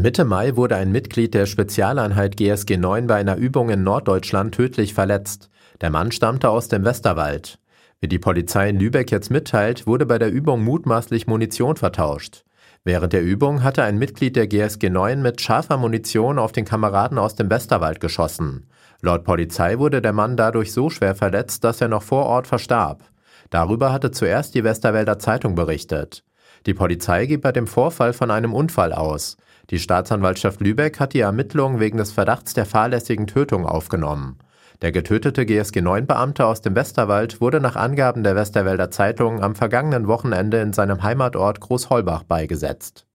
Mitte Mai wurde ein Mitglied der Spezialeinheit GSG 9 bei einer Übung in Norddeutschland tödlich verletzt. Der Mann stammte aus dem Westerwald. Wie die Polizei in Lübeck jetzt mitteilt, wurde bei der Übung mutmaßlich Munition vertauscht. Während der Übung hatte ein Mitglied der GSG 9 mit scharfer Munition auf den Kameraden aus dem Westerwald geschossen. Laut Polizei wurde der Mann dadurch so schwer verletzt, dass er noch vor Ort verstarb. Darüber hatte zuerst die Westerwälder Zeitung berichtet. Die Polizei geht bei dem Vorfall von einem Unfall aus. Die Staatsanwaltschaft Lübeck hat die Ermittlungen wegen des Verdachts der fahrlässigen Tötung aufgenommen. Der getötete GSG-9-Beamte aus dem Westerwald wurde nach Angaben der Westerwälder Zeitung am vergangenen Wochenende in seinem Heimatort Großholbach beigesetzt.